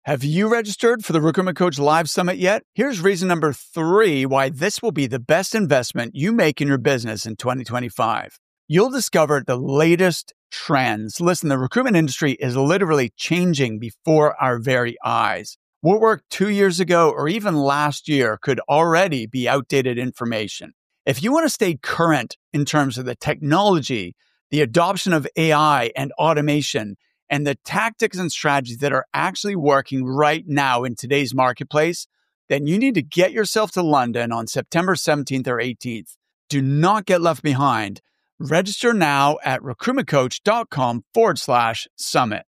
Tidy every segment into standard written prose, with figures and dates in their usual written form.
Have you registered for the Recruitment Coach Live Summit yet? Here's reason number 3 why this will be the best investment you make in your business in 2025. You'll discover the latest trends. Listen, the recruitment industry is literally changing before our very eyes. What worked 2 years ago or even last year could already be outdated information. If you want to stay current in terms of the technology, the adoption of AI and automation, and the tactics and strategies that are actually working right now in today's marketplace, then you need to get yourself to London on September 17th or 18th. Do not get left behind. Register now at recruitmentcoach.com/summit.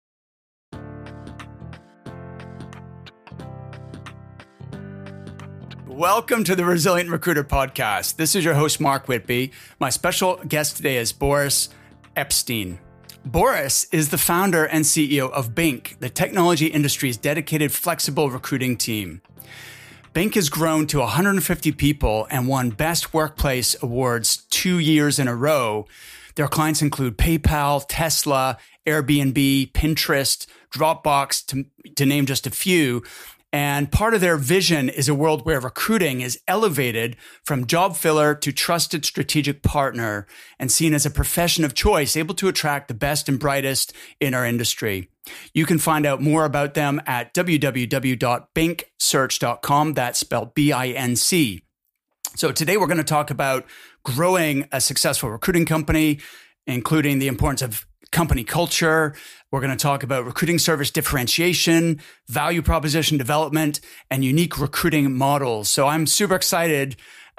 Welcome to the Resilient Recruiter Podcast. This is your host, Mark Whitby. My special guest today is Boris Epstein. Boris is the founder and CEO of Bink, the technology industry's dedicated flexible recruiting team. Bink has grown to 150 people and won Best Workplace Awards 2 years in a row. Their clients include PayPal, Tesla, Airbnb, Pinterest, Dropbox, to name just a few. And part of their vision is a world where recruiting is elevated from job filler to trusted strategic partner and seen as a profession of choice, able to attract the best and brightest in our industry. You can find out more about them at www.binksearch.com. That's spelled BINC. So today we're going to talk about growing a successful recruiting company, including the importance of company culture. We're going to talk about recruiting service differentiation, value proposition development, and unique recruiting models. So I'm super excited.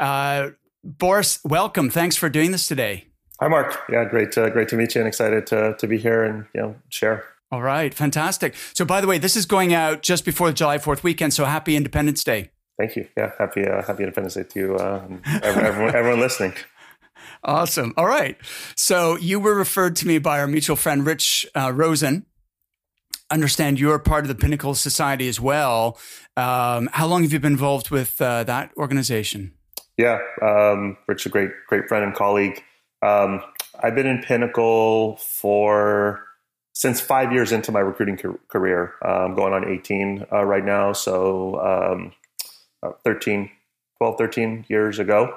Boris, welcome. Thanks for doing this today. Hi, Mark. Yeah, great to meet you and excited to be here and share. All right, fantastic. So by the way, this is going out just before the July 4th weekend, so happy Independence Day. Thank you. Yeah, happy Independence Day to you, everyone listening. Awesome. All right. So you were referred to me by our mutual friend, Rich Rosen. Understand you're part of the Pinnacle Society as well. How long have you been involved with that organization? Yeah, Rich, a great friend and colleague. I've been in Pinnacle since 5 years into my recruiting career. I'm going on 18 right now. So 13 years ago.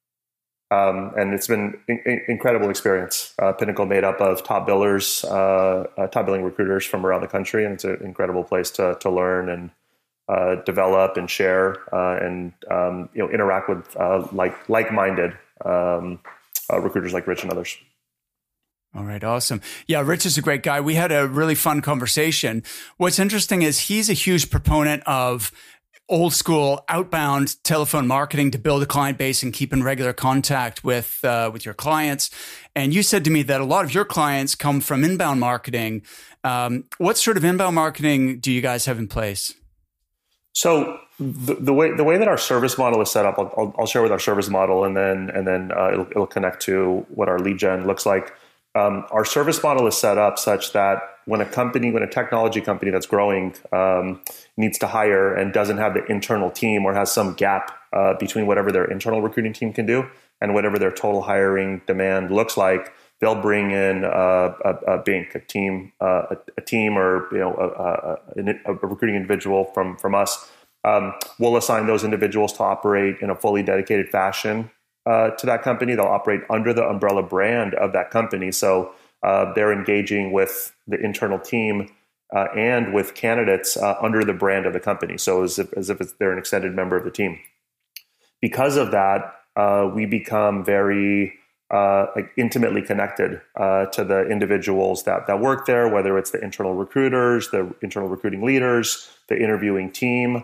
And it's been incredible experience. Pinnacle made up of top billers, top billing recruiters from around the country. And it's an incredible place to learn and develop and share and interact with like-minded recruiters like Rich and others. All right. Awesome. Yeah. Rich is a great guy. We had a really fun conversation. What's interesting is he's a huge proponent of old school outbound telephone marketing to build a client base and keep in regular contact with your clients. And you said to me that a lot of your clients come from inbound marketing. What sort of inbound marketing do you guys have in place? So the way that our service model is set up, I'll share with our service model, and then it'll connect to what our lead gen looks like. Our service model is set up such that when a technology company that's growing needs to hire and doesn't have the internal team or has some gap between whatever their internal recruiting team can do and whatever their total hiring demand looks like, they'll bring in a Bink, a team or a recruiting individual from us. We'll assign those individuals to operate in a fully dedicated fashion to that company. They'll operate under the umbrella brand of that company. So they're engaging with the internal team and with candidates under the brand of the company. So as if they're an extended member of the team. Because of that, we become very intimately connected to the individuals that work there, whether it's the internal recruiters, the internal recruiting leaders, the interviewing team,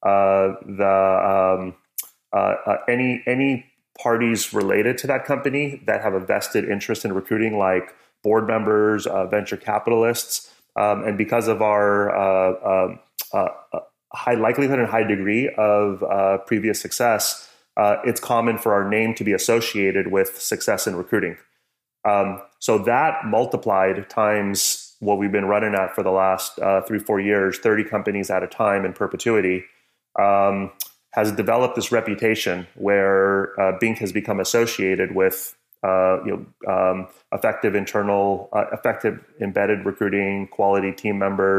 any parties related to that company that have a vested interest in recruiting, like board members, venture capitalists. And because of our high likelihood and high degree of previous success, it's common for our name to be associated with success in recruiting. So that multiplied times what we've been running at for the last 3-4 years, 30 companies at a time in perpetuity, has developed this reputation where Bink has become associated with effective embedded recruiting, quality team members,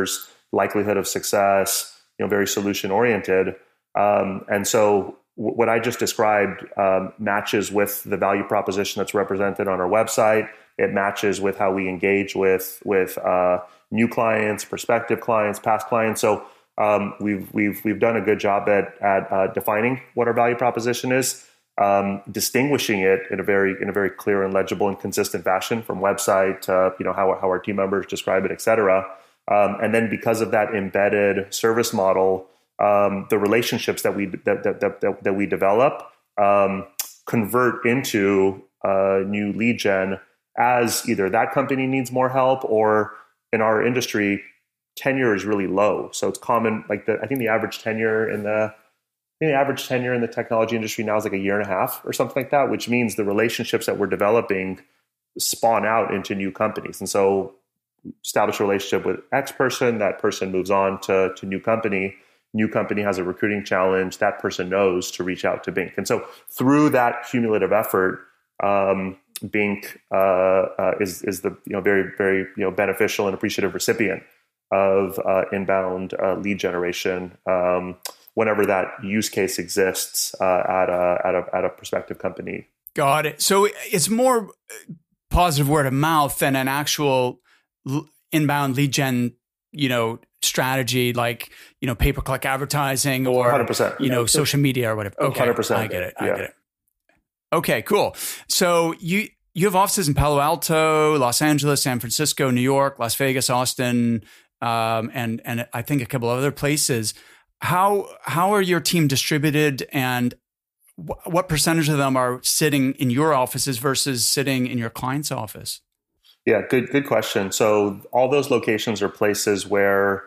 likelihood of success, very solution oriented. And so what I just described matches with the value proposition that's represented on our website. It matches with how we engage with new clients, prospective clients, past clients. So we've done a good job at defining what our value proposition is, distinguishing it in a very clear and legible and consistent fashion from website to how our team members describe it, et cetera. And then because of that embedded service model, the relationships that we develop convert into new lead gen as either that company needs more help, or in our industry, tenure is really low. So it's common, I think the average tenure in the technology industry now is like a year and a half or something like that, which means the relationships that we're developing spawn out into new companies. And so establish a relationship with X person, that person moves on to new company has a recruiting challenge, that person knows to reach out to Bink. And so through that cumulative effort, Bink is the very, very beneficial and appreciative recipient of inbound lead generation whenever that use case exists at a prospective company. Got it. So it's more positive word of mouth than an actual inbound lead gen, strategy like pay-per-click advertising or 100%. Social media or whatever. Okay, 100%. I get it. Okay, cool. So you have offices in Palo Alto, Los Angeles, San Francisco, New York, Las Vegas, Austin, and I think a couple other places. How are your team distributed, and what percentage of them are sitting in your offices versus sitting in your client's office? Yeah, good question. So all those locations are places where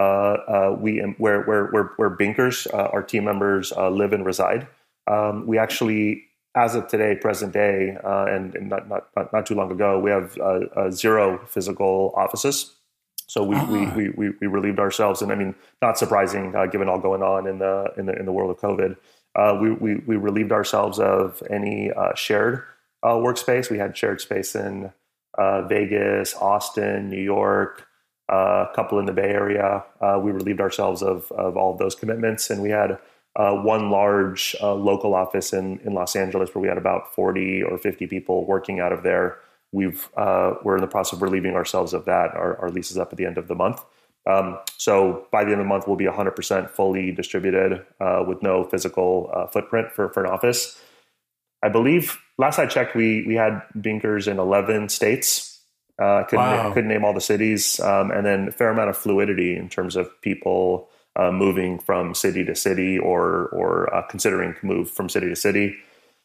where Binkers, our team members, live and reside. We actually, as of today, present day, and not too long ago, we have 0 physical offices. So we relieved ourselves, and I mean, not surprising given all going on in the world of COVID. We relieved ourselves of any shared workspace. We had shared space in Vegas, Austin, New York, a couple in the Bay Area. We relieved ourselves of all of those commitments, and we had one large local office in Los Angeles where we had about 40 or 50 people working out of there. We're in the process of relieving ourselves of that. Our lease is up at the end of the month. So by the end of the month, we'll be 100% fully distributed with no physical footprint for an office. I believe last I checked, we had Binkers in 11 states. Couldn't name all the cities, and then a fair amount of fluidity in terms of people moving from city to city or considering to move from city to city.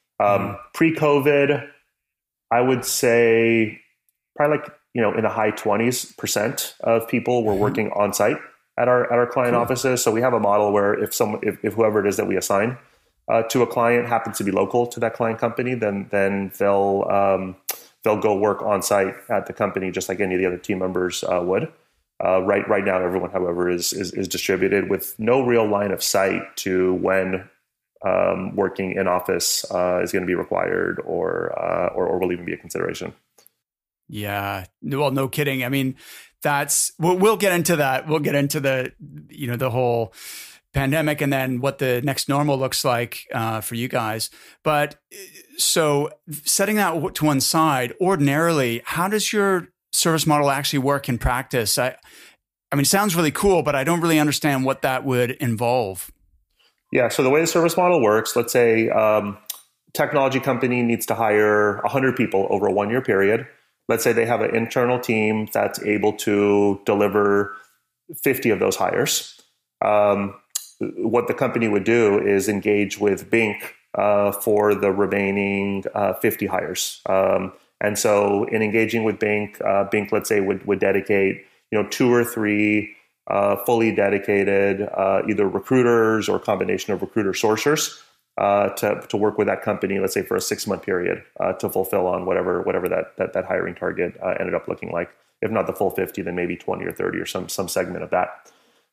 Pre-COVID, I would say probably in the high 20% of people were working on site at our client offices. So we have a model where if whoever it is that we assign to a client happens to be local to that client company, then they'll go work on site at the company just like any of the other team members would. Right now, everyone, however, is distributed with no real line of sight to when working in office is going to be required or will even be a consideration. Yeah, well, no kidding. I mean, we'll get into that. We'll get into the whole pandemic and then what the next normal looks like for you guys. But so setting that to one side, ordinarily, how does your service model actually work in practice? I mean, it sounds really cool, but I don't really understand what that would involve. Yeah. So the way the service model works, let's say technology company needs to hire 100 people over a 1-year period. Let's say they have an internal team that's able to deliver 50 of those hires. What the company would do is engage with Bink for the remaining 50 hires. And so in engaging with Bink, let's say would dedicate 2 or 3 fully dedicated either recruiters or combination of recruiter sourcers to work with that company, let's say for a 6-month period to fulfill on whatever that hiring target ended up looking like. If not the full 50, then maybe 20 or 30 or some segment of that.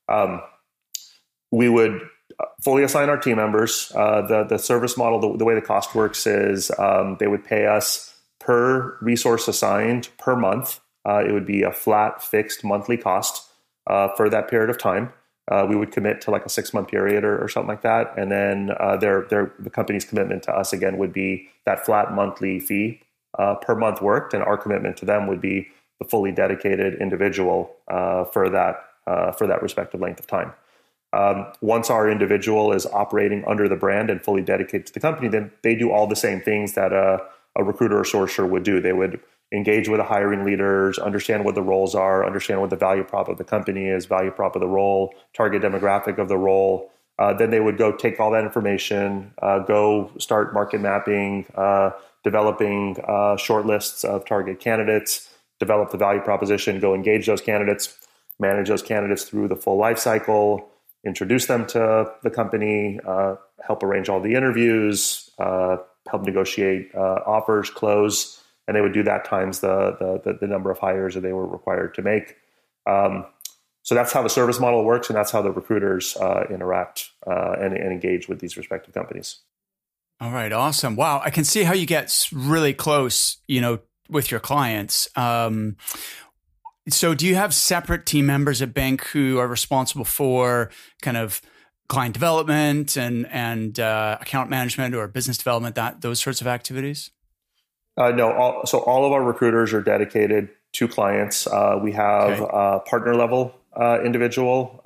We would fully assign our team members. The service model, the way the cost works is they would pay us per resource assigned per month. It would be a flat fixed monthly cost. for that period of time. We would commit to like a 6-month period or something like that. And then the company's commitment to us again would be that flat monthly fee per month worked. And our commitment to them would be the fully dedicated individual for that respective length of time. Once our individual is operating under the brand and fully dedicated to the company, then they do all the same things that a recruiter or sourcer would do. They would engage with the hiring leaders, understand what the roles are, understand what the value prop of the company is, value prop of the role, target demographic of the role. Then they would go take all that information, go start market mapping, developing short lists of target candidates, develop the value proposition, go engage those candidates, manage those candidates through the full life cycle, introduce them to the company, help arrange all the interviews, help negotiate offers, close. And they would do that times the number of hires that they were required to make. So that's how the service model works, and that's how the recruiters interact and engage with these respective companies. All right, awesome. Wow, I can see how you get really close, with your clients. So do you have separate team members at Bink who are responsible for kind of client development and account management or business development, those sorts of activities? No. So all of our recruiters are dedicated to clients. We have partner level individuals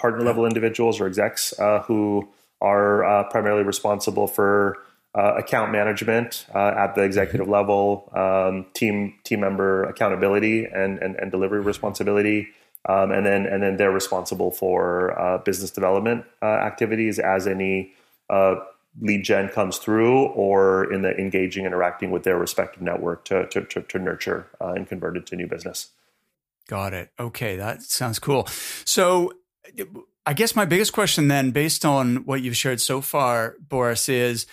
or execs who are primarily responsible for account management at the executive level, team member accountability and delivery responsibility, and then they're responsible for business development activities as any lead gen comes through, or in the engaging, interacting with their respective network to nurture and convert it to new business. Got it. Okay, that sounds cool. So I guess my biggest question then, based on what you've shared so far, Boris, is,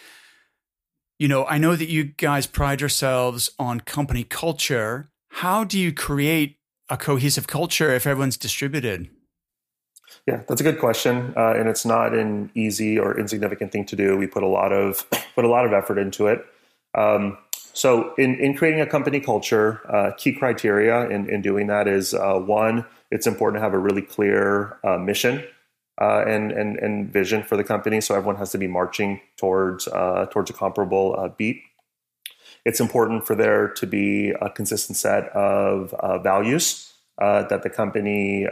I know that you guys pride yourselves on company culture. How do you create a cohesive culture if everyone's distributed? Yeah, that's a good question, and it's not an easy or insignificant thing to do. We put a lot of effort into it. So in creating a company culture, key criteria in doing that is one, it's important to have a really clear mission and vision for the company. So everyone has to be marching towards a comparable beat. It's important for there to be a consistent set of values that the company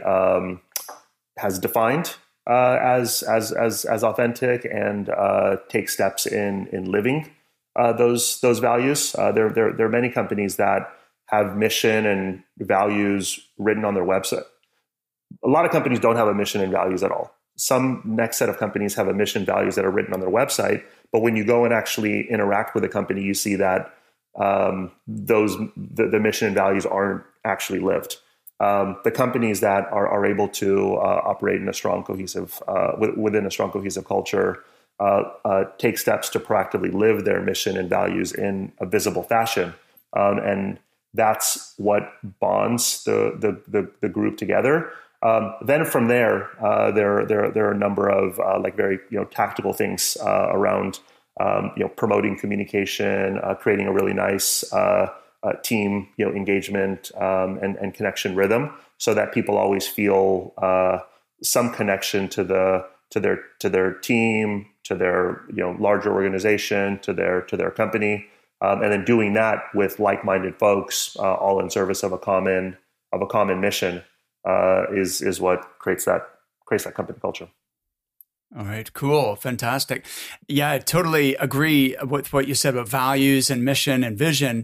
has defined as authentic, and take steps in living those values. There are many companies that have mission and values written on their website. A lot of companies don't have a mission and values at all. Some next set of companies have a mission values that are written on their website, but when you go and actually interact with a company, you see that the mission and values aren't actually lived. The companies that are able to operate in a strong cohesive within a strong cohesive culture take steps to proactively live their mission and values in a visible fashion, and that's what bonds the group together. Then from there, there are a number of very tactical things around promoting communication, creating a really nice team engagement and connection rhythm, so that people always feel some connection to their team, to their larger organization, to their company, and then doing that with like-minded folks, all in service of a common mission, is what creates that company culture. All right, cool. Fantastic. Yeah, I totally agree with what you said about values and mission and vision.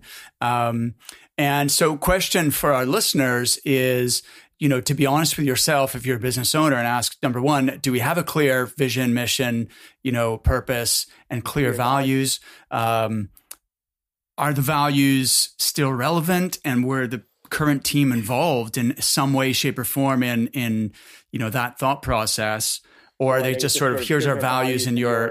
And so question for our listeners is, to be honest with yourself, if you're a business owner, and ask, number one, do we have a clear vision, mission, purpose, and clear values? Are the values still relevant, and were the current team involved in some way, shape, or form in that thought process? Or are they just sort of, here's our values and you're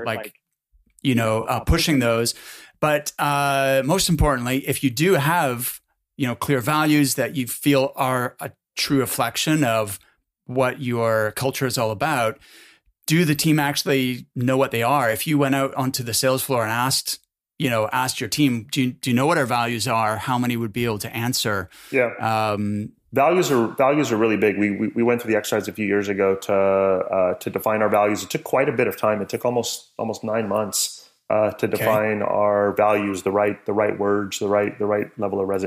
pushing those. But most importantly, if you do have, clear values that you feel are a true reflection of what your culture is all about, do the team actually know what they are? If you went out onto the sales floor and asked your team, do you know what our values are? How many would be able to answer? Yeah. Values are really big. We went through the exercise a few years ago to define our values. It took quite a bit of time. It took almost 9 months to define our values, the right words, the right level of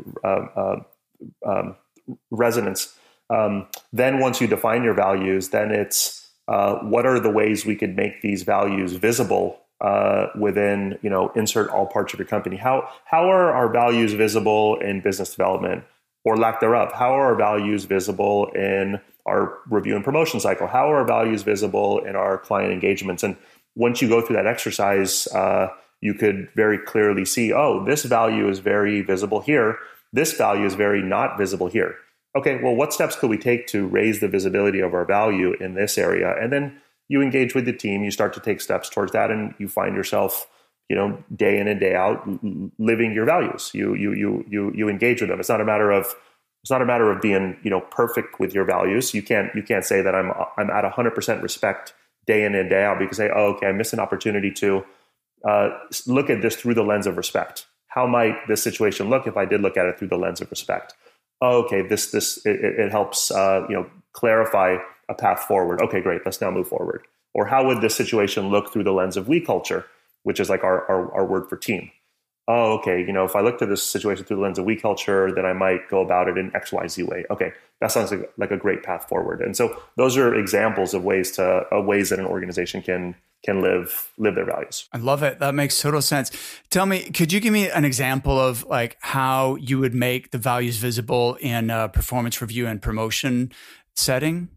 resonance. Then once you define your values, then it's what are the ways we could make these values visible within, insert all parts of your company. How are our values visible in business development or lack thereof? How are our values visible in our review and promotion cycle? How are our values visible in our client engagements? And once you go through that exercise, you could very clearly see, oh, this value is very visible here. This value is very not visible here. Okay, well, what steps could we take to raise the visibility of our value in this area? And then you engage with the team, you start to take steps towards that, and you find yourself, day in and day out living your values. You engage with them. It's not a matter of being, perfect with your values. You can't say that I'm at 100% respect day in and day out, because I missed an opportunity to look at this through the lens of respect. How might this situation look if I did look at it through the lens of respect? Okay, it helps clarify a path forward. Okay, great. Let's now move forward. Or how would this situation look through the lens of we culture, which is like our word for team? Oh, okay. If I looked at this situation through the lens of we culture, then I might go about it in XYZ way. Okay, that sounds like a great path forward. And so those are examples of ways that an organization can live their values. I love it. That makes total sense. Tell me, could you give me an example of like how you would make the values visible in a performance review and promotion setting?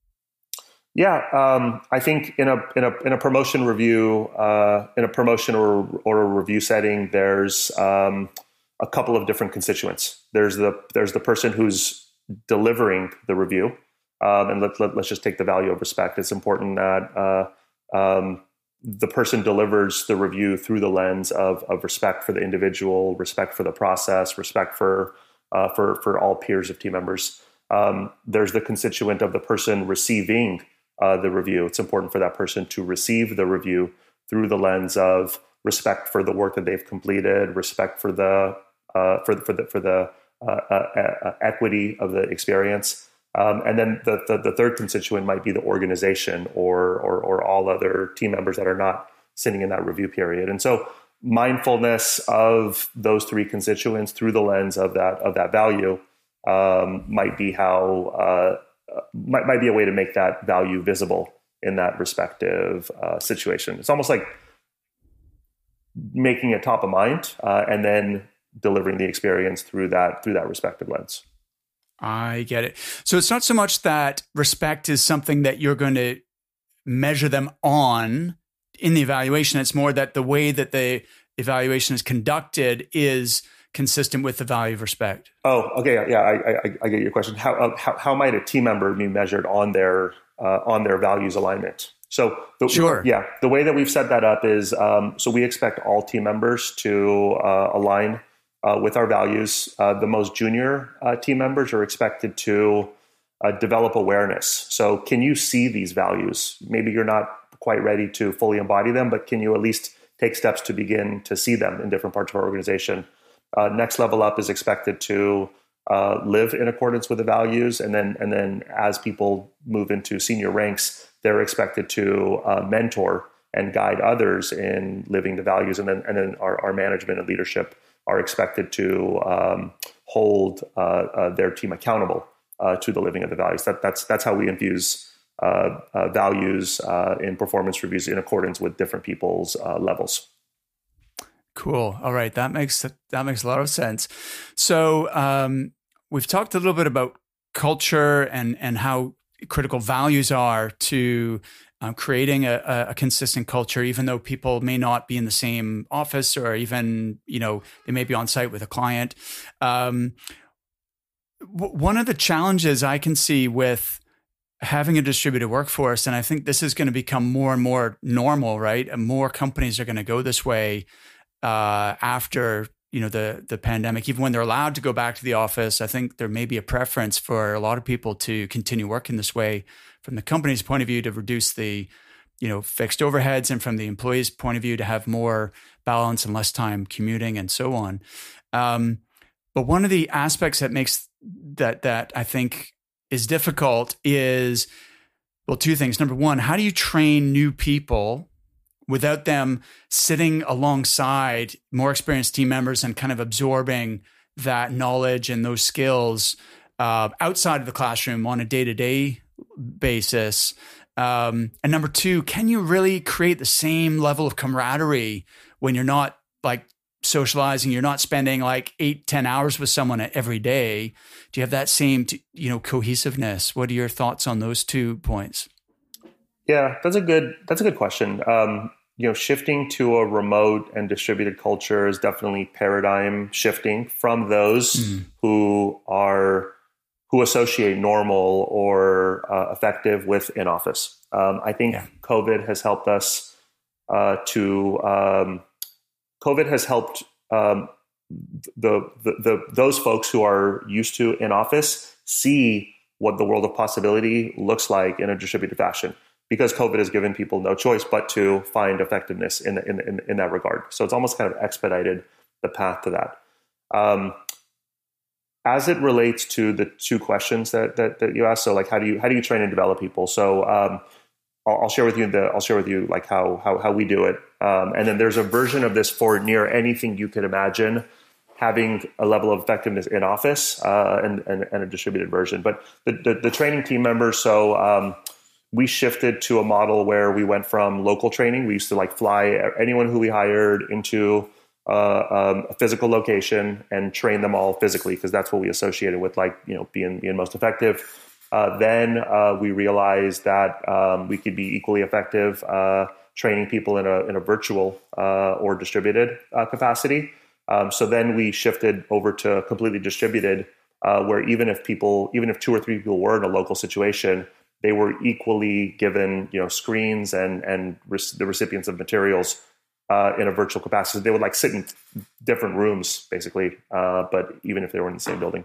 Yeah, I think in a promotion review, in a promotion or a review setting, there's a couple of different constituents. There's the person who's delivering the review, and let's just take the value of respect. It's important that the person delivers the review through the lens of respect for the individual, respect for the process, respect for all peers of team members. There's the constituent of the person receiving the review. It's important for that person to receive the review through the lens of respect for the work that they've completed, respect for the equity of the experience. And then the third constituent might be the organization or all other team members that are not sitting in that review period. And so mindfulness of those three constituents through the lens of that value might be might be a way to make that value visible in that respective situation. It's almost like making it top of mind and then delivering the experience through that respective lens. I get it. So it's not so much that respect is something that you're going to measure them on in the evaluation. It's more that the way that the evaluation is conducted is consistent with the value of respect. Oh, okay. Yeah, I get your question. How might a team member be measured on their values alignment? So sure. Yeah, the way that we've set that up is so we expect all team members to align with our values. The most junior team members are expected to develop awareness. So can you see these values? Maybe you're not quite ready to fully embody them, but can you at least take steps to begin to see them in different parts of our organization? Next level up is expected to live in accordance with the values. And then as people move into senior ranks, they're expected to mentor and guide others in living the values. And then our management and leadership are expected to hold their team accountable to the living of the values. That's how we infuse values in performance reviews in accordance with different people's levels. Cool. All right, that makes a lot of sense. So we've talked a little bit about culture and how critical values are to creating a consistent culture, even though people may not be in the same office or even, they may be on site with a client. One of the challenges I can see with having a distributed workforce, and I think this is going to become more and more normal, right? And more companies are going to go this way after the pandemic. Even when they're allowed to go back to the office, I think there may be a preference for a lot of people to continue working this way from the company's point of view to reduce the fixed overheads, and from the employee's point of view to have more balance and less time commuting and so on. But one of the aspects that makes that I think is difficult is, well, two things. Number one, how do you train new people without them sitting alongside more experienced team members and kind of absorbing that knowledge and those skills outside of the classroom on a day-to-day basis? And number two, can you really create the same level of camaraderie when you're not like socializing, you're not spending like 8-10 hours with someone every day? Do you have that same, cohesiveness? What are your thoughts on those 2 points? Yeah, that's a good question. Shifting to a remote and distributed culture is definitely paradigm shifting from those who associate normal or effective with in office. I think COVID has helped us COVID has helped those folks who are used to in office see what the world of possibility looks like in a distributed fashion, because COVID has given people no choice but to find effectiveness in that regard. So it's almost kind of expedited the path to that. As it relates to the two questions that you asked, so like how do you train and develop people? So I'll share with you like how we do it. And then there's a version of this for near anything you could imagine having a level of effectiveness in office, and a distributed version. But the training team members, so we shifted to a model where we went from local training. We used to like fly anyone who we hired into a physical location and train them all physically, because that's what we associated with being most effective. Then we realized that we could be equally effective training people in a virtual or distributed capacity. So then we shifted over to completely distributed, where even if 2 or 3 people were in a local situation, they were equally given screens and the recipients of materials in a virtual capacity. They would like sit in different rooms basically, but even if they were in the same building.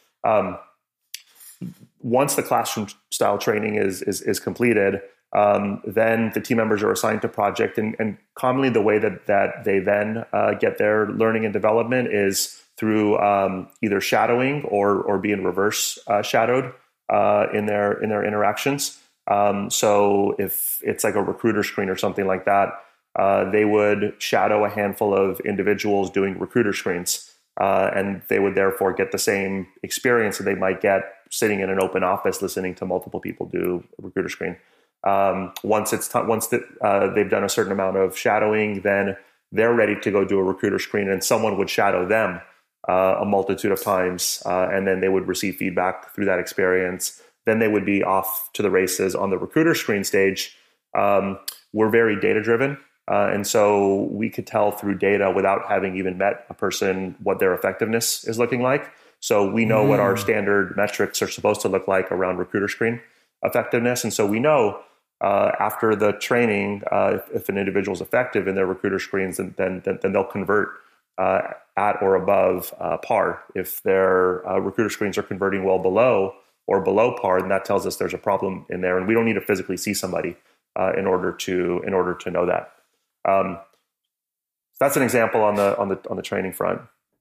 Once the classroom style training is completed, then the team members are assigned to project, and commonly the way that they then get their learning and development is through either shadowing or being reverse shadowed in their interactions. So if it's like a recruiter screen or something like that, they would shadow a handful of individuals doing recruiter screens, and they would therefore get the same experience that they might get sitting in an open office listening to multiple people do a recruiter screen. Once they've done a certain amount of shadowing, then they're ready to go do a recruiter screen, and someone would shadow them a multitude of times, and then they would receive feedback through that experience. Then they would be off to the races on the recruiter screen stage. We're very data driven. And so we could tell through data without having even met a person what their effectiveness is looking like. So we know what our standard metrics are supposed to look like around recruiter screen effectiveness. And so we know after the training, if an individual is effective in their recruiter screens, then they'll convert at or above par. If their recruiter screens are converting well below or below par, then that tells us there's a problem in there. And we don't need to physically see somebody in order to know that. So that's an example on the training front.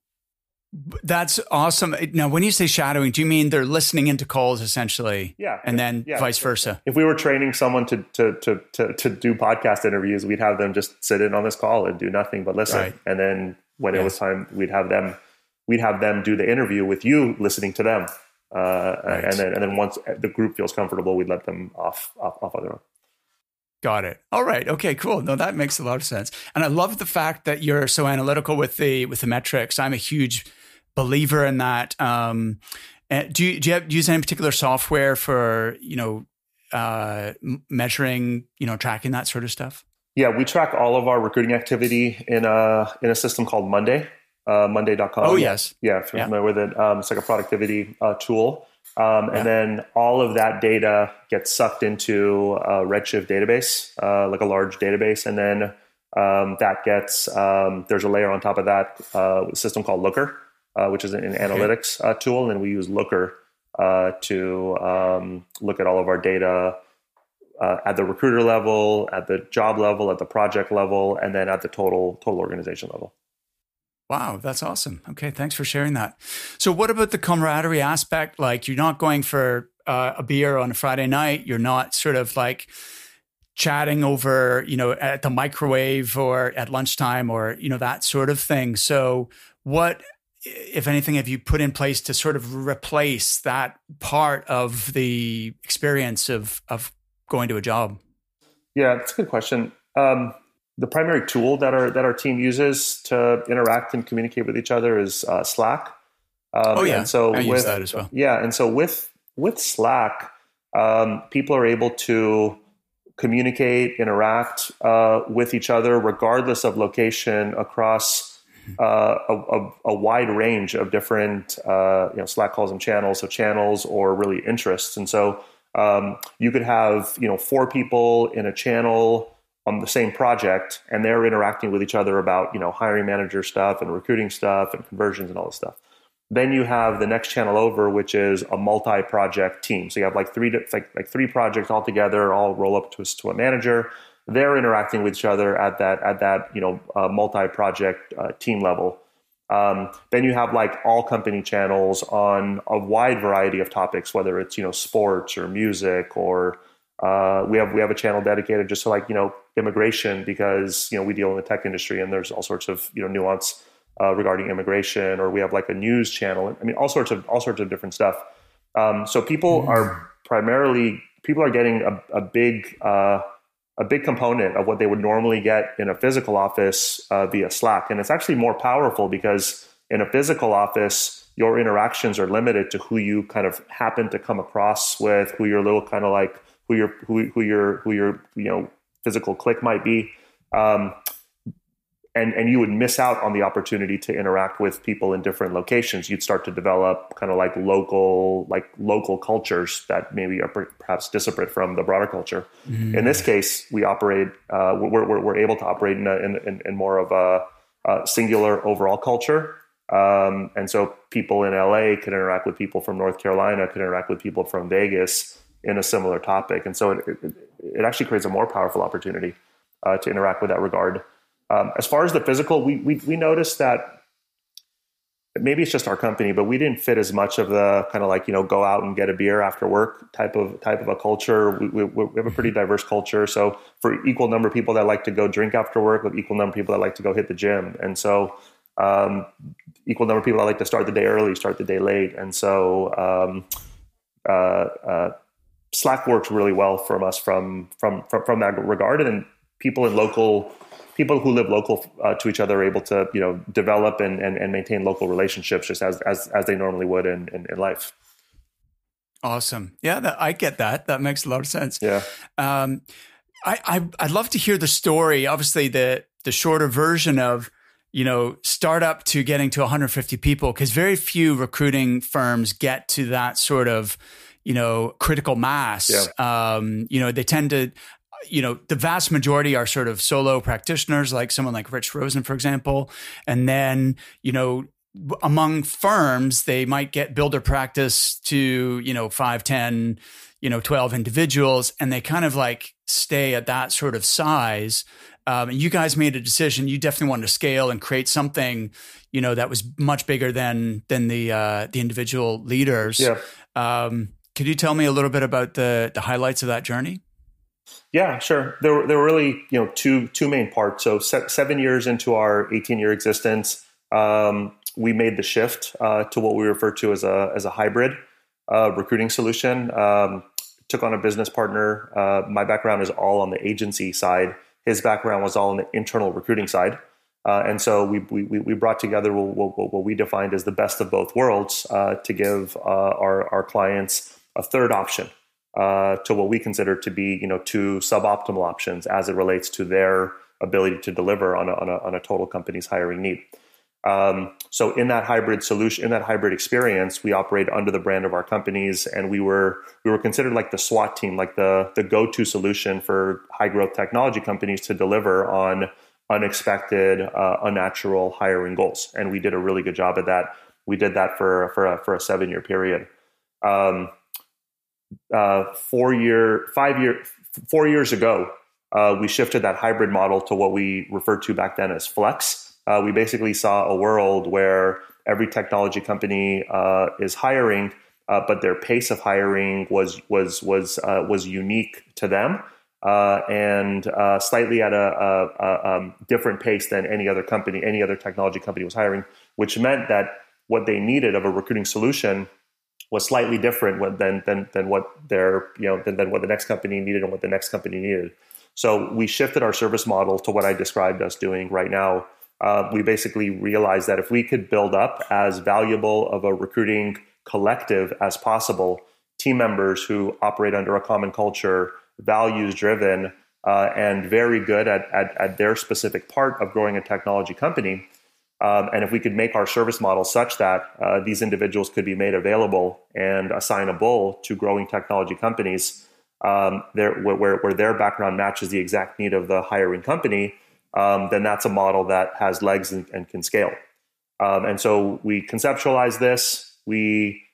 That's awesome. Now, when you say shadowing, do you mean they're listening into calls essentially? Yeah. And then vice versa? If we were training someone to do podcast interviews, we'd have them just sit in on this call and do nothing but listen. Right. And then when it was time, we'd have them do the interview with you listening to them. Right. And then once the group feels comfortable, we'd let them off on their own. Got it. All right. Okay, cool. No, that makes a lot of sense. And I love the fact that you're so analytical with the metrics. I'm a huge believer in that. Do you use any particular software for, measuring, tracking that sort of stuff? Yeah, we track all of our recruiting activity in a system called Monday, monday.com. Oh, yes. Yeah, if you're familiar with it. It's like a productivity tool. And then all of that data gets sucked into a Redshift database, like a large database. And then that gets, there's a layer on top of that, a system called Looker, which is an analytics tool. And then we use Looker to look at all of our data at the recruiter level, at the job level, at the project level, and then at the total organization level. Wow, that's awesome. Okay, thanks for sharing that. So what about the camaraderie aspect? Like you're not going for a beer on a Friday night. You're not sort of like chatting over, at the microwave or at lunchtime or, that sort of thing. So what, if anything, have you put in place to sort of replace that part of the experience of going to a job? Yeah, that's a good question. The primary tool that our team uses to interact and communicate with each other is Slack. And so I use that as well. Yeah, and so with Slack, people are able to communicate, interact with each other, regardless of location, across a wide range of different. Slack calls them channels, so channels or really interests, and so you could have 4 people in a channel on the same project, and they're interacting with each other about hiring manager stuff and recruiting stuff and conversions and all this stuff. Then you have the next channel over, which is a multi-project team. So you have like three projects all together, all roll up to a manager. They're interacting with each other at that multi-project team level. Then you have like all company channels on a wide variety of topics, whether it's sports or music, or we have a channel dedicated just to immigration, because we deal in the tech industry and there's all sorts of nuance regarding immigration, or we have like a news channel. I mean, all sorts of different stuff. So people are getting a big component of what they would normally get in a physical office via Slack. And it's actually more powerful because in a physical office, your interactions are limited to who you kind of happen to come across with, who your little kind of like who your physical clique might be. And you would miss out on the opportunity to interact with people in different locations. You'd start to develop kind of like local cultures that maybe are perhaps disparate from the broader culture. Mm-hmm. In this case, we operate. We're able to operate in more of a singular overall culture. And so people in LA can interact with people from North Carolina, can interact with people from Vegas in a similar topic. And so it actually creates a more powerful opportunity to interact with that regard. As far as the physical, we noticed that maybe it's just our company, but we didn't fit as much of the kind of like, go out and get a beer after work type of a culture. We have a pretty diverse culture. So for equal number of people that like to go drink after work, with equal number of people that like to go hit the gym. And so equal number of people that like to start the day early, start the day late. And so Slack works really well from us from that regard. And then people who live local to each other are able to, develop and maintain local relationships just as they normally would in life. Awesome. Yeah, I get that. That makes a lot of sense. Yeah. I'd love to hear the story. Obviously, the shorter version of, startup to getting to 150 people, because very few recruiting firms get to that sort of, critical mass. Yeah. They tend to, the vast majority are sort of solo practitioners, like someone like Rich Rosen, for example. And then, among firms, they might build their practice to, 5, 10, 12 individuals, and they kind of like stay at that sort of size. And you guys made a decision. You definitely wanted to scale and create something, that was much bigger than the individual leaders. Yeah. Could you tell me a little bit about the highlights of that journey? Yeah, sure. There were really, two main parts. So 7 years into our 18-year existence, we made the shift to what we refer to as a hybrid recruiting solution. Took on a business partner. My background is all on the agency side. His background was all on the internal recruiting side. And so we brought together what we defined as the best of both worlds to give our clients a third option. To what we consider to be, two suboptimal options as it relates to their ability to deliver on a total company's hiring need. So in that hybrid solution, in that hybrid experience, we operate under the brand of our companies, and we were considered like the SWAT team, like the go-to solution for high growth technology companies to deliver on unexpected, unnatural hiring goals. And we did a really good job at that. We did that for a 7-year period. 4 years ago, we shifted that hybrid model to what we referred to back then as flex. we basically saw a world where every technology company is hiring, but their pace of hiring was unique to them, and slightly at a different pace than any other technology company was hiring, which meant that what they needed of a recruiting solution was slightly different than what the next company needed and what the next company needed. So we shifted our service model to what I described us doing right now. We basically realized that if we could build up as valuable of a recruiting collective as possible, team members who operate under a common culture, values driven, and very good at their specific part of growing a technology company. And if we could make our service model such that these individuals could be made available and assignable to growing technology companies, where their background matches the exact need of the hiring company, then that's a model that has legs and can scale. And so we conceptualized this. We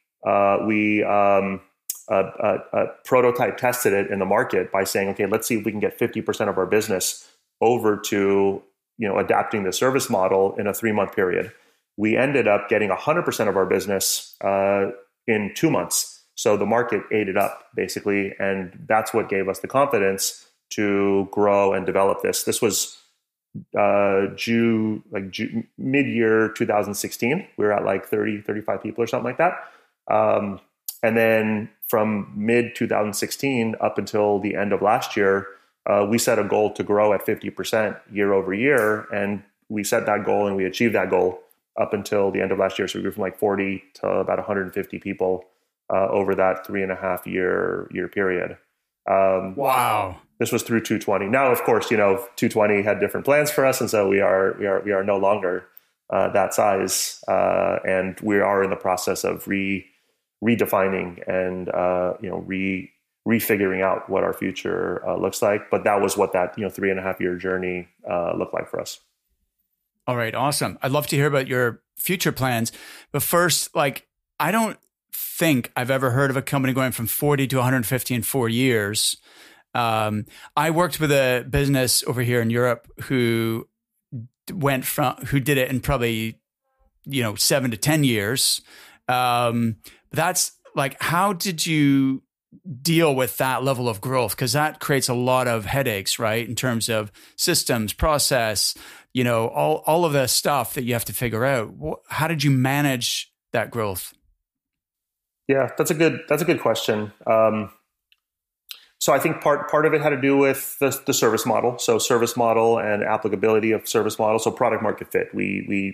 prototype tested it in the market by saying, okay, let's see if we can get 50% of our business over to adapting the service model in a 3-month period. We ended up getting 100% of our business in 2 months. So the market ate it up basically, and that's what gave us the confidence to grow and develop this. This was mid-year 2016. We were at like 30, 35 people or something like that. And then from mid 2016 up until the end of last year, we set a goal to grow at 50% year over year. And we set that goal and we achieved that goal up until the end of last year. So we grew from like 40 to about 150 people over that 3.5 year period. Wow. This was through 220. Now, of course, 220 had different plans for us. And so we are no longer that size. And we are in the process of redefining and, refiguring out what our future looks like. But that was what that 3.5 year journey looked like for us. All right, awesome. I'd love to hear about your future plans. But first, I don't think I've ever heard of a company going from 40 to 150 in 4 years. I worked with a business over here in Europe who did it in probably 7 to 10 years. That's how did you deal with that level of growth? Because that creates a lot of headaches, right? In terms of systems, process, all of the stuff that you have to figure out. How did you manage that growth? Yeah, that's a good question. So I think part of it had to do with the service model. So service model and applicability of service model. So product market fit. We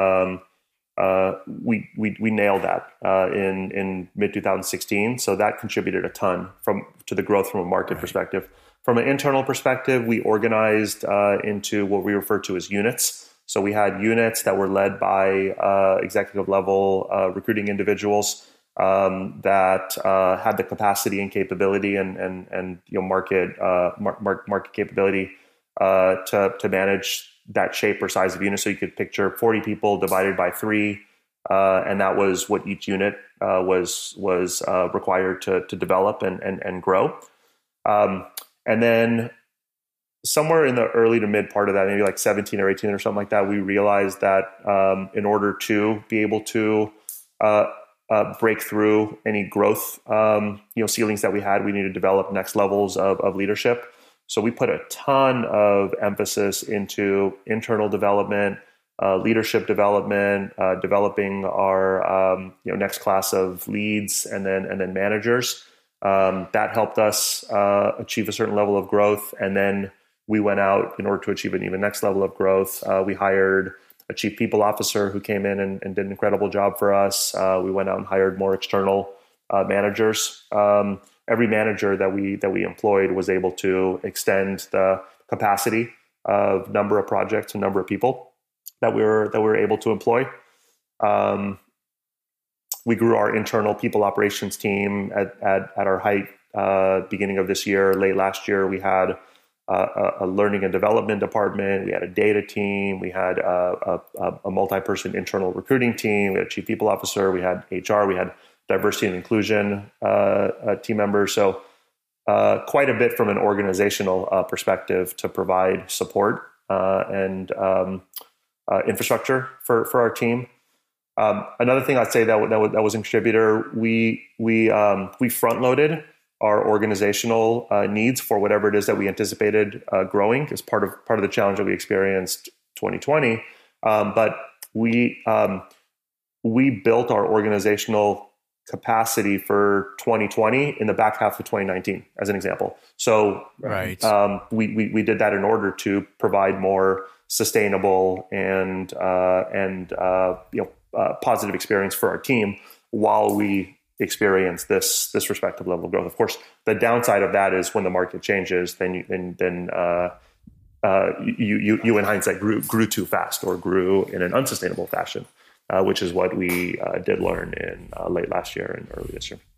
nailed that in mid 2016. So that contributed a ton to the growth from a market perspective. From an internal perspective, we organized into what we refer to as units. So we had units that were led by executive level recruiting individuals that had the capacity and capability and market capability to manage that shape or size of unit. So you could picture 40 people divided by 3, and that was what each unit was required to develop and grow. And then somewhere in the early to mid part of that, maybe like 17 or 18 or something like that, we realized that in order to be able to break through any growth ceilings that we had, we needed to develop next levels of leadership. So we put a ton of emphasis into internal development, leadership development, developing our next class of leads and then managers. That helped us achieve a certain level of growth. And then we went out in order to achieve an even next level of growth. We hired a chief people officer who came in and did an incredible job for us. We went out and hired more external managers. Every manager that we employed was able to extend the capacity of number of projects and number of people that we were able to employ. We grew our internal people operations team at our height beginning of this year. Late last year, we had a learning and development department. We had a data team. We had a multi-person internal recruiting team. We had a chief people officer. We had HR. We had diversity and inclusion team members. So quite a bit from an organizational perspective to provide support and infrastructure for our team. Another thing I'd say that was a contributor, we front loaded our organizational needs for whatever it is that we anticipated growing as part of the challenge that we experienced 2020. But we built our organizational capacity for 2020 in the back half of 2019, as an example. So right. We did that in order to provide more sustainable and positive experience for our team while we experience this respective level of growth. Of course, the downside of that is when the market changes, then you in hindsight grew too fast or grew in an unsustainable fashion, which is what we did learn in late last year and early this year.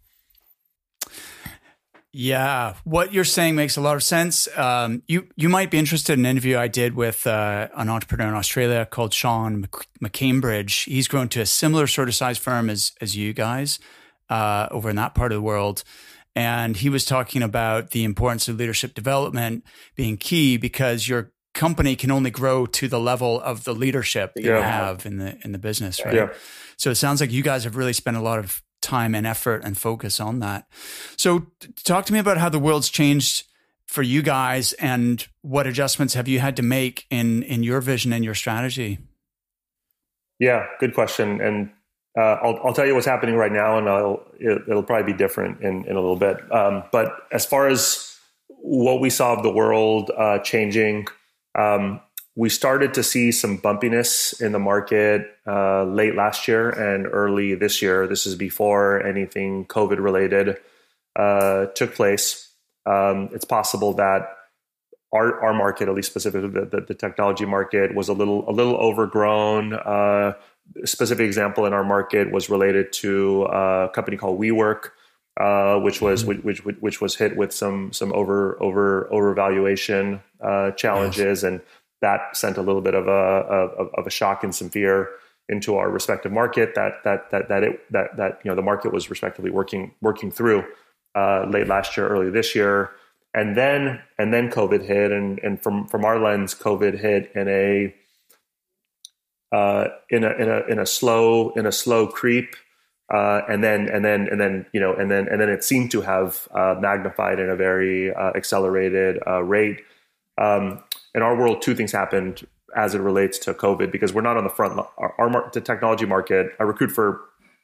Yeah, what you're saying makes a lot of sense. You might be interested in an interview I did with an entrepreneur in Australia called Sean McCambridge. He's grown to a similar sort of size firm as you guys over in that part of the world. And he was talking about the importance of leadership development being key because your company can only grow to the level of the leadership that you have in the business, right? Yeah. So it sounds like you guys have really spent a lot of time and effort and focus on that. So talk to me about how the world's changed for you guys and what adjustments have you had to make in your vision and your strategy? Yeah, good question. And I'll tell you what's happening right now, and it'll probably be different in a little bit. But as far as what we saw of the world changing, we started to see some bumpiness in the market late last year and early this year. This is before anything COVID related took place. It's possible that our market, at least specifically the technology market, was a little overgrown. A specific example in our market was related to a company called WeWork, which was hit with some overvaluation challenges, and that sent a little bit of a shock and some fear into our respective market that the market was respectively working through late last year, early this year, and then COVID hit, and from our lens, COVID hit in a slow creep, and then it seemed to have magnified in a very accelerated rate. In our world, two things happened as it relates to COVID, because we're not on the front. The technology market, I recruit for,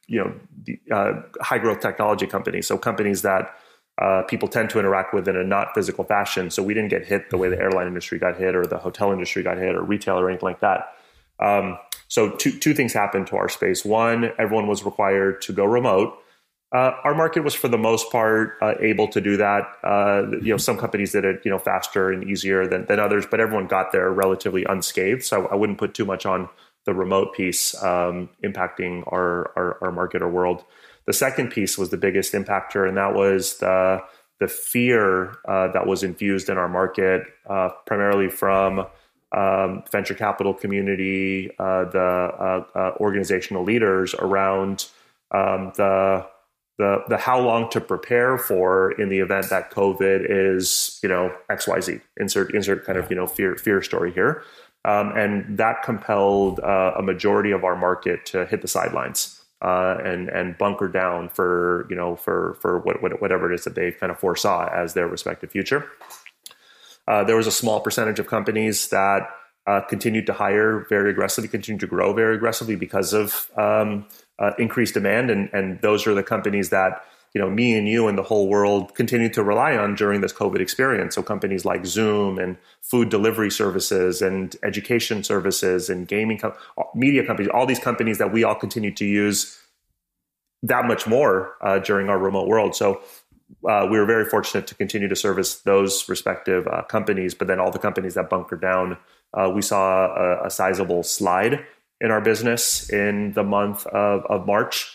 high growth technology companies. So companies that people tend to interact with in a not physical fashion. So we didn't get hit the way the airline industry got hit or the hotel industry got hit or retail or anything like that. So two things happened to our space. One, everyone was required to go remote. Our market was, for the most part, able to do that. Some companies did it, faster and easier than others, but everyone got there relatively unscathed. So I wouldn't put too much on the remote piece impacting our market or world. The second piece was the biggest impactor, and that was the fear that was infused in our market, primarily from venture capital community, the organizational leaders around the how long to prepare for in the event that COVID is, XYZ, insert kind of, fear story here. And that compelled a majority of our market to hit the sidelines and bunker down for whatever it is that they kind of foresaw as their respective future. There was a small percentage of companies that continued to hire very aggressively, continued to grow very aggressively because of increased demand. And those are the companies that, me and you and the whole world continued to rely on during this COVID experience. So companies like Zoom and food delivery services and education services and gaming, media companies, all these companies that we all continued to use that much more during our remote world. So we were very fortunate to continue to service those respective companies, but then all the companies that bunkered down, we saw a sizable slide in our business in the month of March.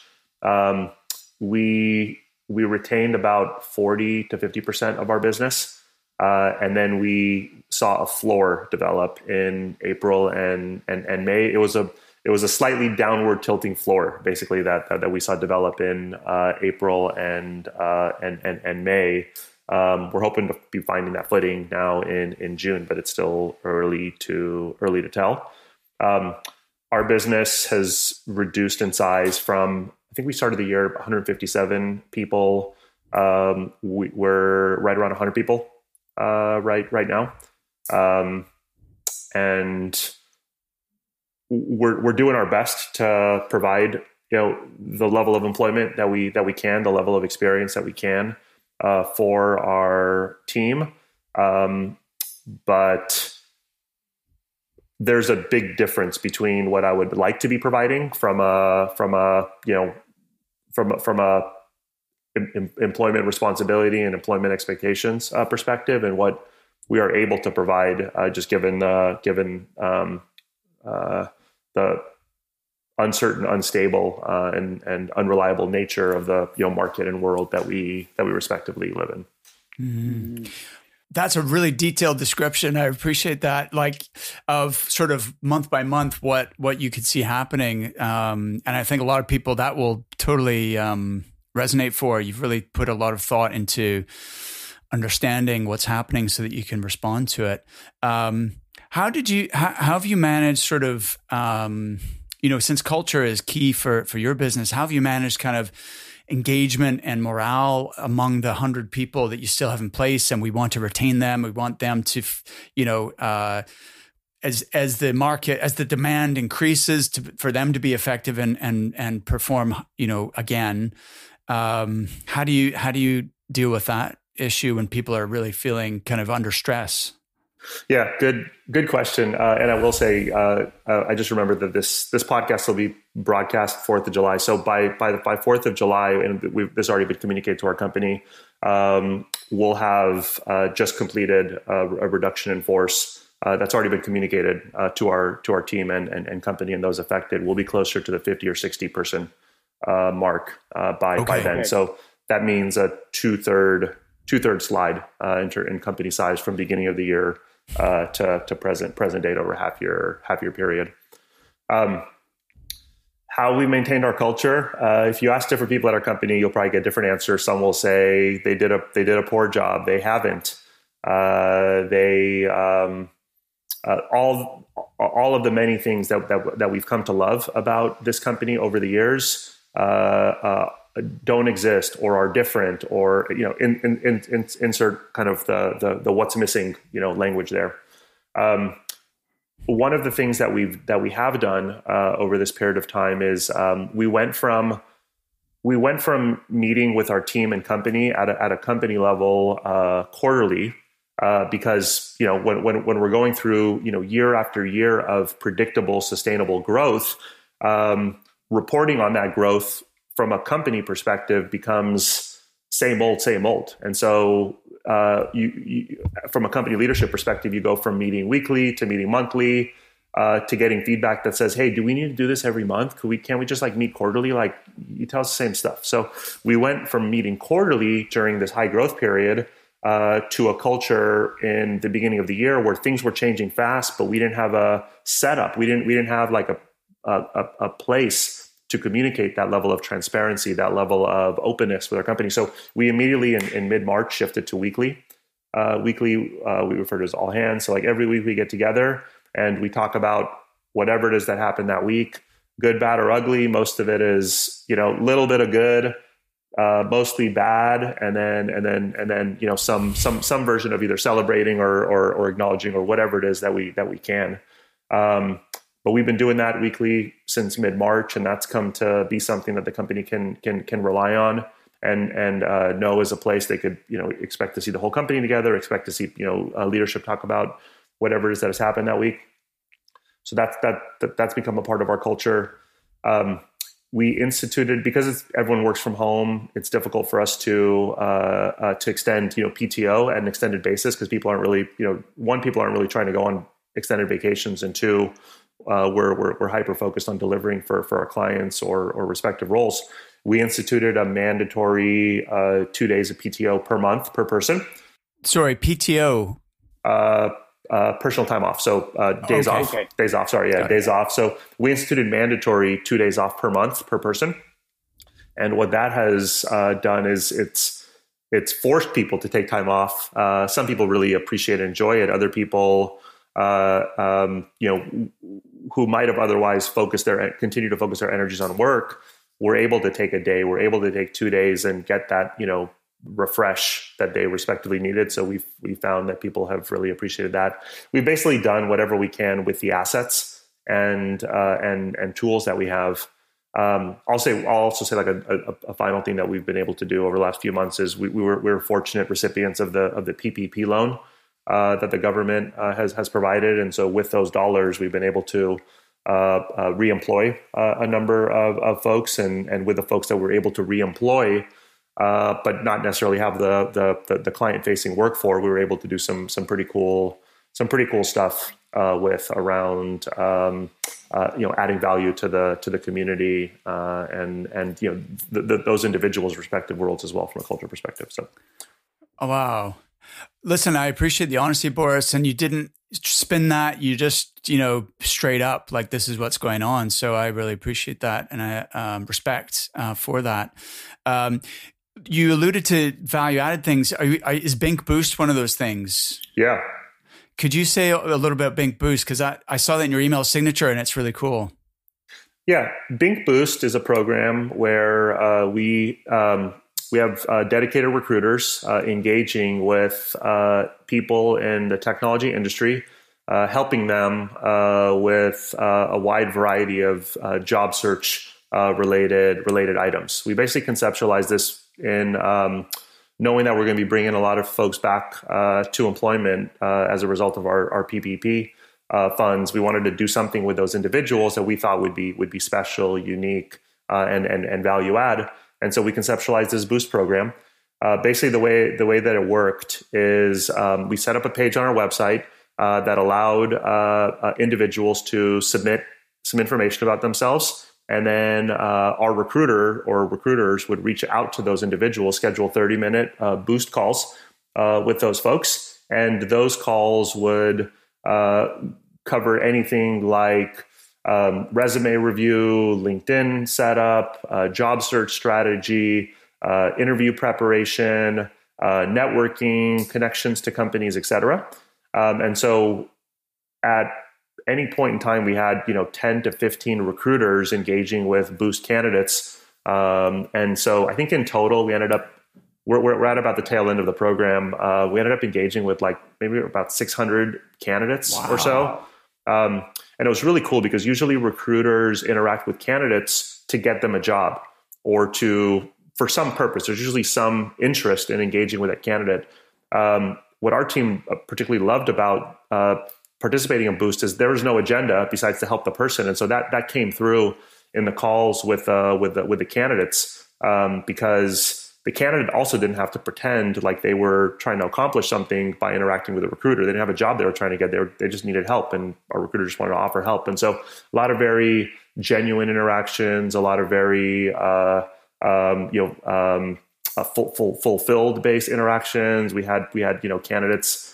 We retained about 40 to 50% of our business. And then we saw a floor develop in April and May. It was a slightly downward tilting floor, basically, that we saw develop in April and May. We're hoping to be finding that footing now in June, but it's still early to tell. Our business has reduced in size from, I think we started the year 157 people. We're right around 100 people right now, and we're doing our best to provide the level of employment that we can, the level of experience that we can for our team, but there's a big difference between what I would like to be providing from a employment responsibility and employment expectations perspective, and what we are able to provide, just given the uncertain, unstable, and unreliable nature of the market and world that we respectively live in. Mm-hmm. That's a really detailed description. I appreciate that, like of sort of month by month what you could see happening. And I think a lot of people that will totally resonate for. You've really put a lot of thought into understanding what's happening so that you can respond to it. How have you managed sort of, since culture is key for your business, how have you managed kind of engagement and morale among the 100 people that you still have in place, and we want to retain them? We want them to, as the demand increases for them to be effective and perform, again. How do you deal with that issue when people are really feeling kind of under stress? Yeah, good question. And I will say, I just remembered that this podcast will be broadcast 4th of July. So by 4th of July, and this has already been communicated to our company, we'll have just completed a reduction in force. That's already been communicated to our team and company and those affected. We'll be closer to the 50 or 60 person mark by then. Okay. So that means a two-third slide in company size from beginning of the year to present date over half year period. How we maintained our culture. If you ask different people at our company, you'll probably get different answers. Some will say they did a poor job. They haven't. All of the many things that we've come to love about this company over the years don't exist or are different, or insert kind of the what's missing language there. One of the things that we have done over this period of time is we went from meeting with our team and company at a company level quarterly, because when we're going through year after year of predictable, sustainable growth, reporting on that growth from a company perspective becomes same old. And so you from a company leadership perspective, you go from meeting weekly to meeting monthly, to getting feedback that says, hey, do we need to do this every month? Can't we just meet quarterly? You tell us the same stuff. So we went from meeting quarterly during this high growth period to a culture in the beginning of the year where things were changing fast, but we didn't have a setup. We didn't have a place to communicate that level of transparency, that level of openness with our company. So we immediately in mid-March shifted to weekly. Weekly, we refer to as all hands. So every week we get together and we talk about whatever it is that happened that week, good, bad, or ugly. Most of it is, little bit of good, mostly bad. And then, some version of either celebrating or acknowledging or whatever it is that we can. But we've been doing that weekly since mid-March, and that's come to be something that the company can rely on and know is a place they could expect to see the whole company together, expect to see leadership talk about whatever it is that has happened that week. So that's become a part of our culture. We instituted, because everyone works from home, it's difficult for us to extend PTO at an extended basis, because people aren't really people aren't really trying to go on extended vacations, and two, we're hyper focused on delivering for our clients or respective roles. We instituted a mandatory 2 days of PTO per month per person. Sorry, PTO. Personal time off. So days off. Days off. Sorry, yeah, days off. So we instituted mandatory 2 days off per month per person. And what that has done is it's forced people to take time off. Some people really appreciate and enjoy it. Other people, who might have otherwise continue to focus their energies on work were able to take a day, were able to take 2 days and get that, refresh that they respectively needed. So we found that people have really appreciated that. We've basically done whatever we can with the assets and tools that we have. I'll also say like a final thing that we've been able to do over the last few months is we were fortunate recipients of the PPP loan that the government has provided, and so with those dollars, we've been able to reemploy a number of folks, and with the folks that we're able to reemploy, but not necessarily have the client facing work for, we were able to do some pretty cool stuff with around adding value to the community and those individuals' respective worlds as well from a culture perspective. So, oh, wow. Listen, I appreciate the honesty, Boris, and you didn't spin that. You just, straight up, like, this is what's going on. So I really appreciate that. And I respect for that. You alluded to value-added things. Is Bink Boost one of those things? Yeah. Could you say a little bit about Bink Boost? Because I saw that in your email signature, and it's really cool. Yeah. Bink Boost is a program where we have dedicated recruiters engaging with people in the technology industry, helping them with a wide variety of job search related items. We basically conceptualize this in knowing that we're going to be bringing a lot of folks back to employment as a result of our PPP funds. We wanted to do something with those individuals that we thought would be special, unique, and value add. And so we conceptualized this Boost program. Basically, the way that it worked is we set up a page on our website that allowed individuals to submit some information about themselves. And then our recruiter or recruiters would reach out to those individuals, schedule 30-minute Boost calls with those folks. And those calls would cover anything like resume review, LinkedIn setup, job search strategy, interview preparation, networking, connections to companies, et cetera. And so at any point in time, we had 10 to 15 recruiters engaging with Boost candidates. And so I think in total, we ended up, we're at about the tail end of the program. We ended up engaging with maybe about 600 candidates or so. And it was really cool because usually recruiters interact with candidates to get them a job or for some purpose. There's usually some interest in engaging with that candidate. What our team particularly loved about participating in Boost is there was no agenda besides to help the person. And so that came through in the calls with the candidates because the candidate also didn't have to pretend like they were trying to accomplish something by interacting with a recruiter. They didn't have a job they were trying to get. They just needed help, and our recruiter just wanted to offer help. And so a lot of very genuine interactions, a lot of very fulfilled based interactions. We had candidates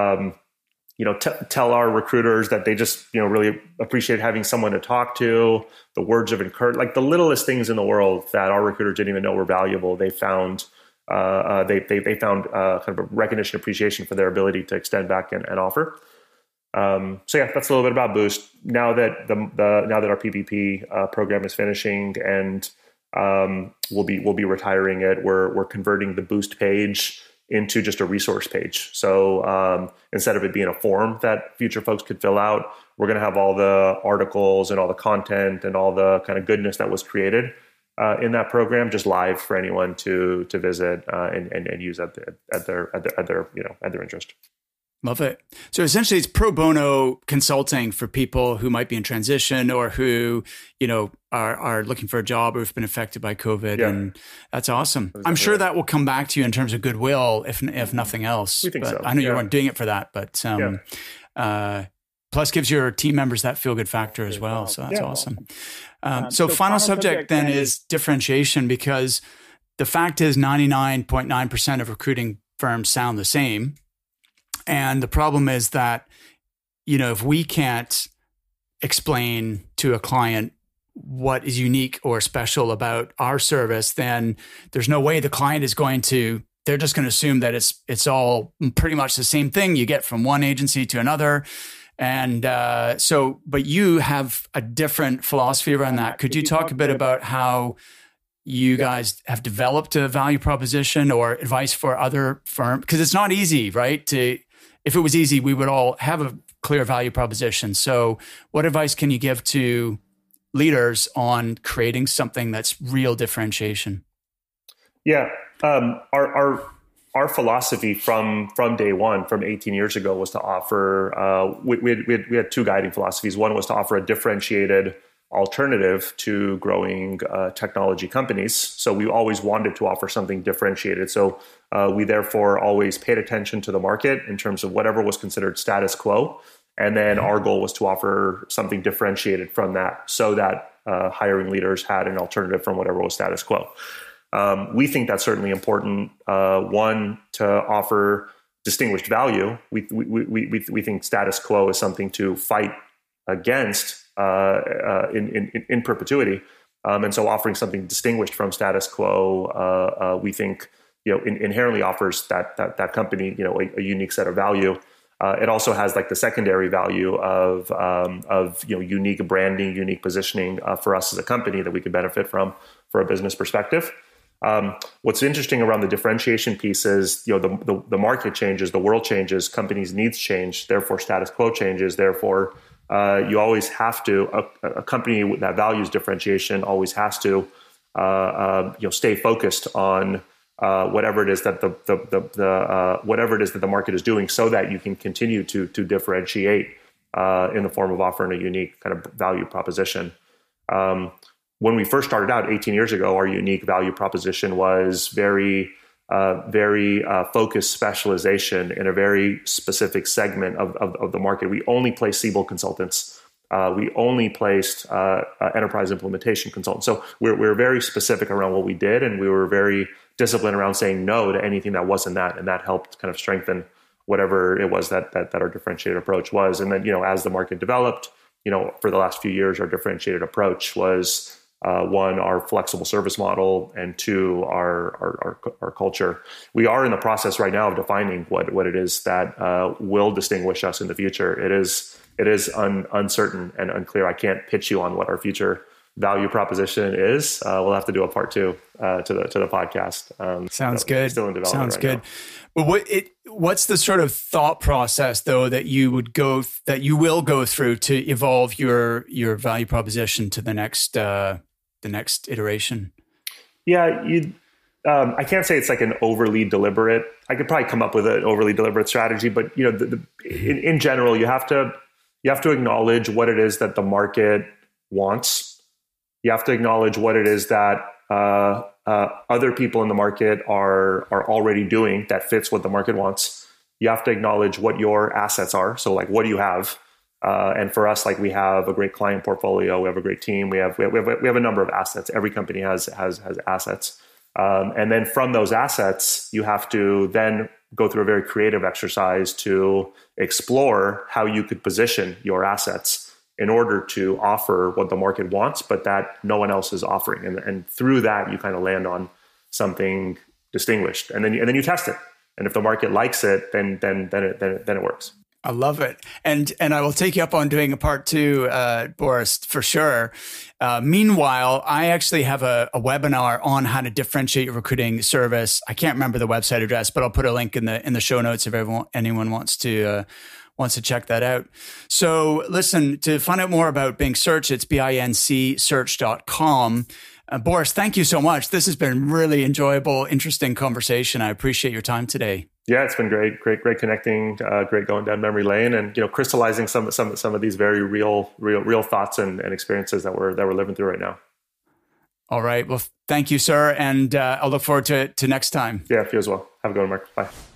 tell our recruiters that they just really appreciate having someone to talk to. The words of encouragement, like the littlest things in the world that our recruiters didn't even know were valuable, they found they found kind of a recognition, appreciation for their ability to extend back and offer. So yeah, that's a little bit about Boost. Now that now that our PPP program is finishing and we'll be retiring it, we're converting the Boost page into just a resource page. So instead of it being a form that future folks could fill out, we're going to have all the articles and all the content and all the kind of goodness that was created in that program just live for anyone to visit and use at their interest. Love it. So essentially it's pro bono consulting for people who might be in transition or who, are looking for a job or have been affected by COVID. Yeah. And that's awesome. I'm sure that will come back to you in terms of goodwill, if nothing else. We think so. I know you weren't doing it for that, but plus gives your team members that feel good factor as well. So that's awesome. So final subject then is differentiation, because the fact is 99.9% of recruiting firms sound the same. And the problem is that, if we can't explain to a client what is unique or special about our service, then there's no way the client is they're just going to assume that it's all pretty much the same thing you get from one agency to another. And but you have a different philosophy around that. Could you talk a bit about how you guys have developed a value proposition or advice for other firms? Because it's not easy, right? If it was easy, we would all have a clear value proposition. So what advice can you give to leaders on creating something that's real differentiation? Yeah. Our philosophy from day one, from 18 years ago, was to offer, we had two guiding philosophies. One was to offer a differentiated alternative to growing technology companies. So we always wanted to offer something differentiated. So we therefore always paid attention to the market in terms of whatever was considered status quo. And then our goal was to offer something differentiated from that so that hiring leaders had an alternative from whatever was status quo. We think that's certainly important. One, to offer distinguished value. We think status quo is something to fight against in perpetuity. And so offering something distinguished from status quo, we think, inherently offers that company, a unique set of value. It also has like the secondary value of unique branding, unique positioning for us as a company that we could benefit from for a business perspective. What's interesting around the differentiation piece is, the market changes, the world changes, companies' needs change, therefore status quo changes. Therefore, you always have to, a company that values differentiation always has to, stay focused on whatever it is that the market is doing, so that you can continue to differentiate in the form of offering a unique kind of value proposition. When we first started out 18 years ago, our unique value proposition was very focused specialization in a very specific segment of the market. We only placed Siebel consultants. We only placed enterprise implementation consultants. So we're very specific around what we did, and we were very disciplined around saying no to anything that wasn't that, and that helped kind of strengthen whatever it was that our differentiated approach was. And then, as the market developed, for the last few years, our differentiated approach was one, our flexible service model, and two, our culture. We are in the process right now of defining what it is that will distinguish us in the future. It is uncertain and unclear. I can't pitch you on what our future value proposition is. We'll have to do a part two to the podcast. Sounds good. Still in development. Sounds good. Well, what's the sort of thought process though that you will go through to evolve your value proposition to the next iteration? Yeah, I can't say it's like an overly deliberate. I could probably come up with an overly deliberate strategy, but in general, you have to acknowledge what it is that the market wants. You have to acknowledge what it is that other people in the market are already doing that fits what the market wants. You have to acknowledge what your assets are. So, like, what do you have? And for us, like, we have a great client portfolio. We have a great team. We have a number of assets. Every company has assets. And then from those assets, you have to then go through a very creative exercise to explore how you could position your assets in order to offer what the market wants, but that no one else is offering. And through that, you kind of land on something distinguished, and then you test it. And if the market likes it, then it works. I love it. And I will take you up on doing a part two, Boris, for sure. Meanwhile, I actually have a webinar on how to differentiate your recruiting service. I can't remember the website address, but I'll put a link in the show notes if anyone wants to check that out. So listen, to find out more about Bing Search, it's bincsearch.com. Boris, thank you so much. This has been really enjoyable, interesting conversation. I appreciate your time today. Yeah, it's been great connecting, great going down memory lane, and crystallizing some of these very real thoughts and experiences that we're living through right now. All right. Well, thank you, sir, and I'll look forward to next time. Yeah, you as well. Have a good one, Mark. Bye.